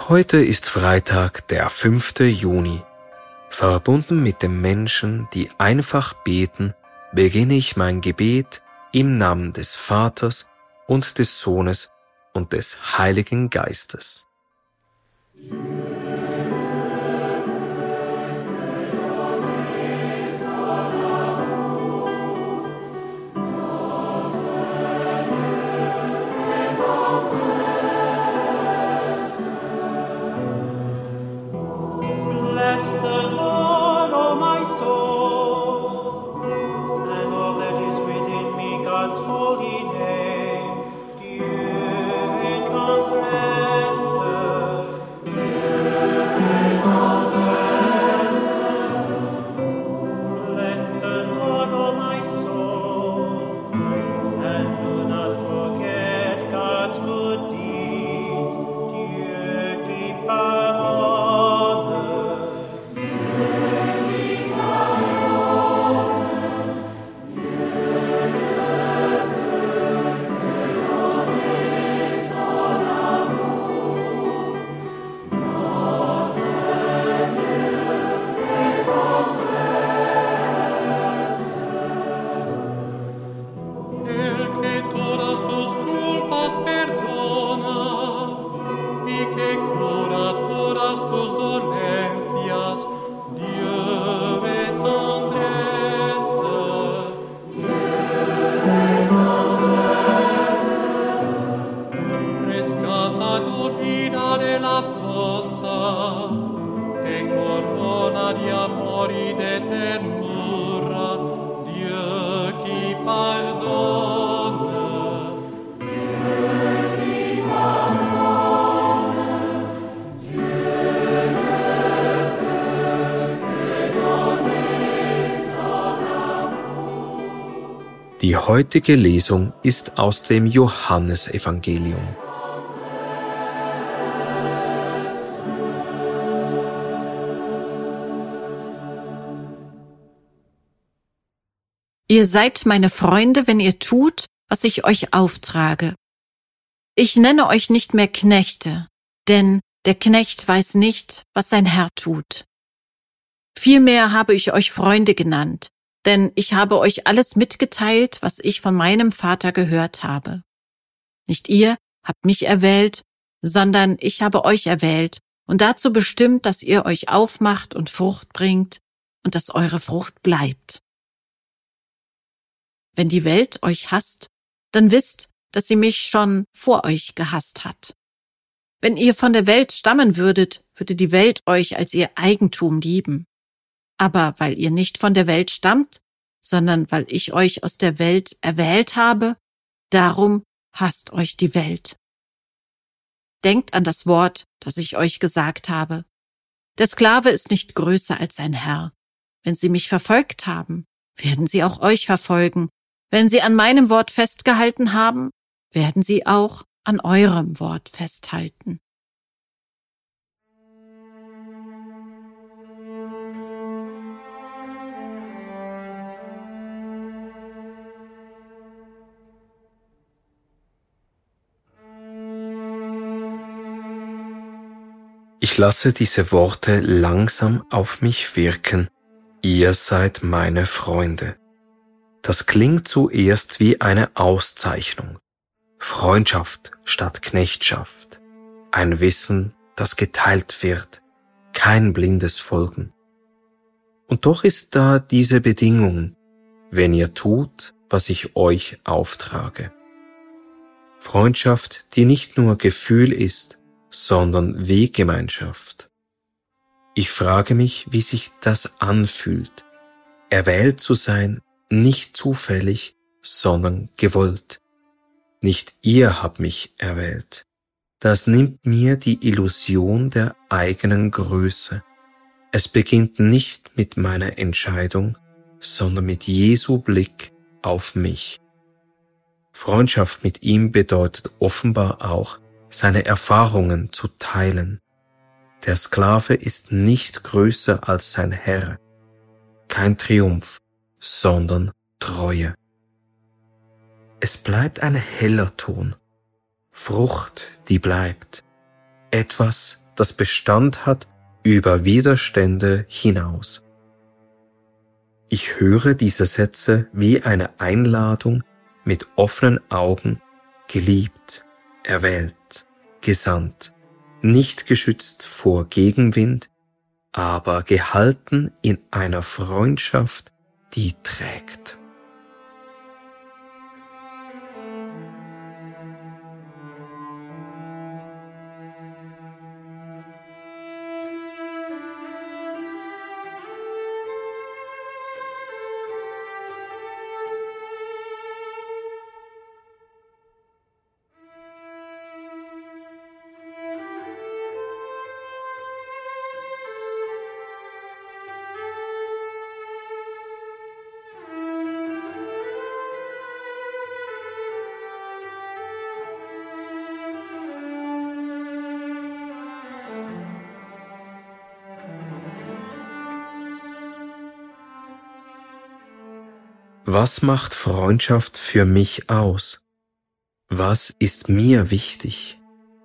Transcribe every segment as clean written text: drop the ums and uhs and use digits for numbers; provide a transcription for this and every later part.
Heute ist Freitag, der 5. Juni. Verbunden mit den Menschen, die einfach beten, beginne ich mein Gebet im Namen des Vaters und des Sohnes und des Heiligen Geistes. Bless the Lord, O my soul, and all that is within me, God's holy name. Dieu est tendresse. Bless the Lord, O my soul, and do not forget God's good deeds. Dieu qui pardonne. El que todas tus culpas perdona y que cura todas tus dolencias, Dieu est tendresse. Rescata tu vida de la fossa, te corona di amori de ternura, Dieu qui pardonne. Die heutige Lesung ist aus dem Johannesevangelium. Ihr seid meine Freunde, wenn ihr tut, was ich euch auftrage. Ich nenne euch nicht mehr Knechte, denn der Knecht weiß nicht, was sein Herr tut. Vielmehr habe ich euch Freunde genannt, denn ich habe euch alles mitgeteilt, was ich von meinem Vater gehört habe. Nicht ihr habt mich erwählt, sondern ich habe euch erwählt und dazu bestimmt, dass ihr euch aufmacht und Frucht bringt und dass eure Frucht bleibt. Wenn die Welt euch hasst, dann wisst, dass sie mich schon vor euch gehasst hat. Wenn ihr von der Welt stammen würdet, würde die Welt euch als ihr Eigentum lieben. Aber weil ihr nicht von der Welt stammt, sondern weil ich euch aus der Welt erwählt habe, darum hasst euch die Welt. Denkt an das Wort, das ich euch gesagt habe. Der Sklave ist nicht größer als sein Herr. Wenn sie mich verfolgt haben, werden sie auch euch verfolgen. Wenn sie an meinem Wort festgehalten haben, werden sie auch an eurem Wort festhalten. Ich lasse diese Worte langsam auf mich wirken. Ihr seid meine Freunde. Das klingt zuerst wie eine Auszeichnung. Freundschaft statt Knechtschaft. Ein Wissen, das geteilt wird. Kein blindes Folgen. Und doch ist da diese Bedingung, wenn ihr tut, was ich euch auftrage. Freundschaft, die nicht nur Gefühl ist, sondern Weggemeinschaft. Ich frage mich, wie sich das anfühlt, erwählt zu sein, nicht zufällig, sondern gewollt. Nicht ihr habt mich erwählt. Das nimmt mir die Illusion der eigenen Größe. Es beginnt nicht mit meiner Entscheidung, sondern mit Jesu Blick auf mich. Freundschaft mit ihm bedeutet offenbar auch, seine Erfahrungen zu teilen. Der Sklave ist nicht größer als sein Herr. Kein Triumph, sondern Treue. Es bleibt ein heller Ton, Frucht, die bleibt, etwas, das Bestand hat über Widerstände hinaus. Ich höre diese Sätze wie eine Einladung mit offenen Augen, geliebt, erwählt, gesandt, nicht geschützt vor Gegenwind, aber gehalten in einer Freundschaft, die trägt. Was macht Freundschaft für mich aus? Was ist mir wichtig?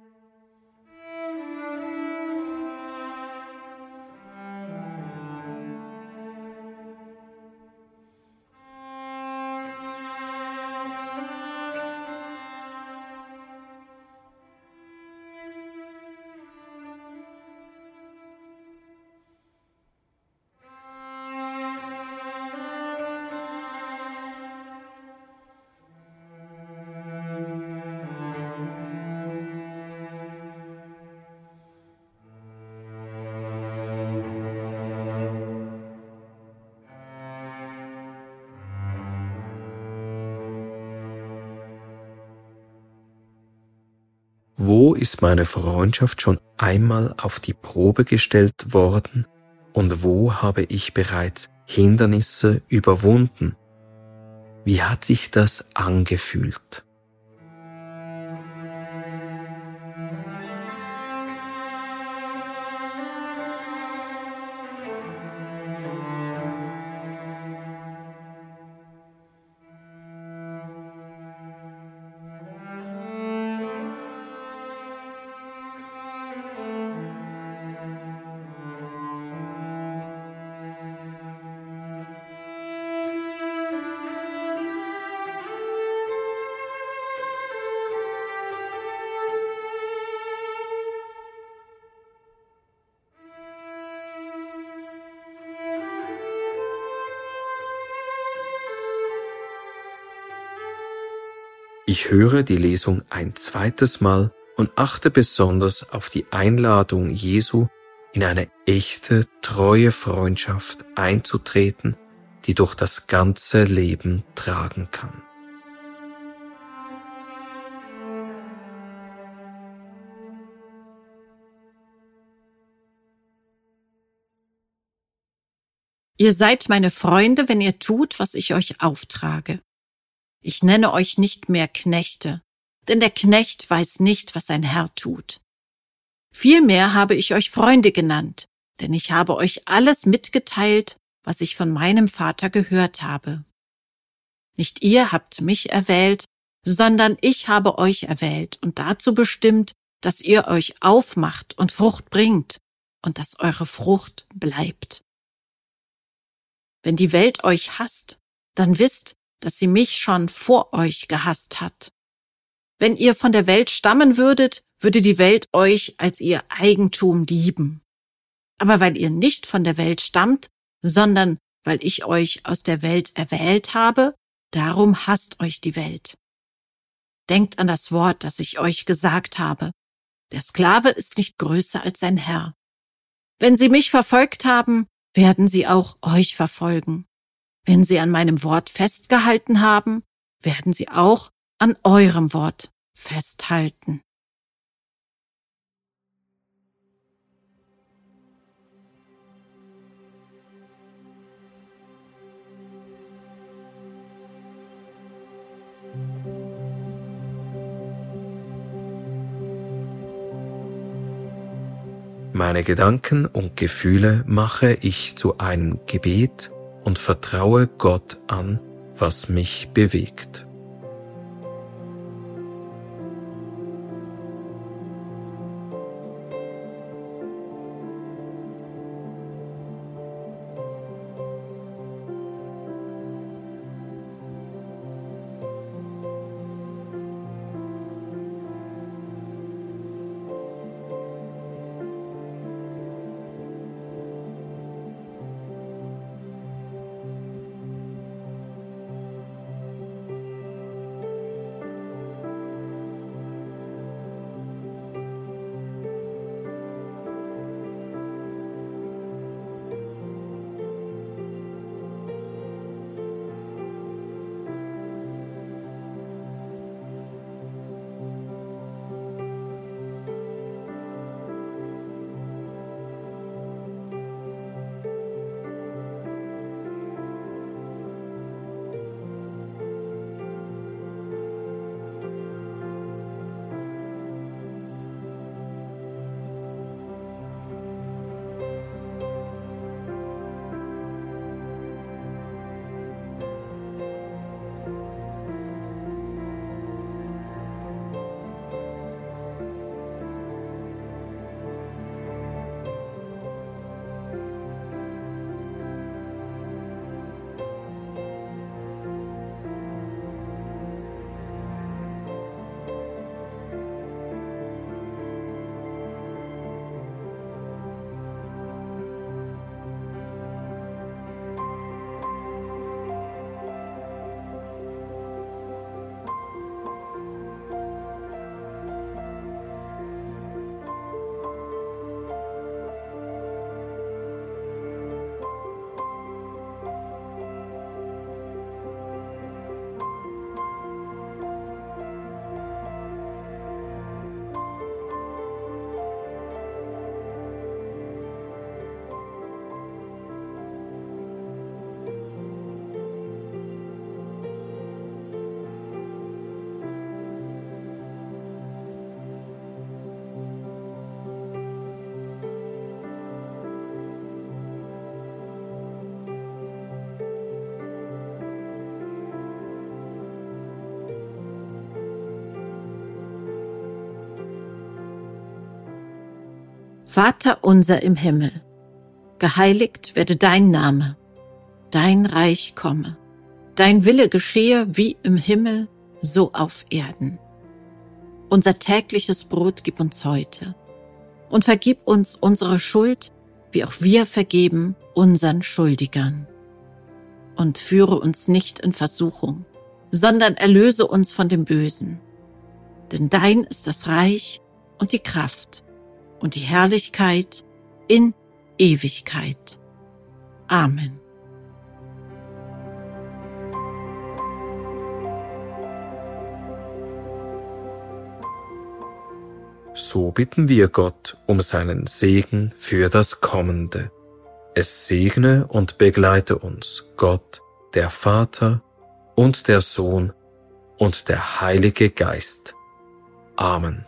Wo ist meine Freundschaft schon einmal auf die Probe gestellt worden und wo habe ich bereits Hindernisse überwunden? Wie hat sich das angefühlt? Ich höre die Lesung ein zweites Mal und achte besonders auf die Einladung Jesu, in eine echte, treue Freundschaft einzutreten, die durch das ganze Leben tragen kann. Ihr seid meine Freunde, wenn ihr tut, was ich euch auftrage. Ich nenne euch nicht mehr Knechte, denn der Knecht weiß nicht, was sein Herr tut. Vielmehr habe ich euch Freunde genannt, denn ich habe euch alles mitgeteilt, was ich von meinem Vater gehört habe. Nicht ihr habt mich erwählt, sondern ich habe euch erwählt und dazu bestimmt, dass ihr euch aufmacht und Frucht bringt und dass eure Frucht bleibt. Wenn die Welt euch hasst, dann wisst, dass sie mich schon vor euch gehasst hat. Wenn ihr von der Welt stammen würdet, würde die Welt euch als ihr Eigentum lieben. Aber weil ihr nicht von der Welt stammt, sondern weil ich euch aus der Welt erwählt habe, darum hasst euch die Welt. Denkt an das Wort, das ich euch gesagt habe. Der Sklave ist nicht größer als sein Herr. Wenn sie mich verfolgt haben, werden sie auch euch verfolgen. Wenn sie an meinem Wort festgehalten haben, werden sie auch an eurem Wort festhalten. Meine Gedanken und Gefühle mache ich zu einem Gebet und vertraue Gott an, was mich bewegt. Vater unser im Himmel, geheiligt werde dein Name, dein Reich komme, dein Wille geschehe wie im Himmel, so auf Erden. Unser tägliches Brot gib uns heute und vergib uns unsere Schuld, wie auch wir vergeben unseren Schuldigern. Und führe uns nicht in Versuchung, sondern erlöse uns von dem Bösen. Denn dein ist das Reich und die Kraft und die Herrlichkeit in Ewigkeit. Amen. So bitten wir Gott um seinen Segen für das Kommende. Es segne und begleite uns Gott, der Vater und der Sohn und der Heilige Geist. Amen.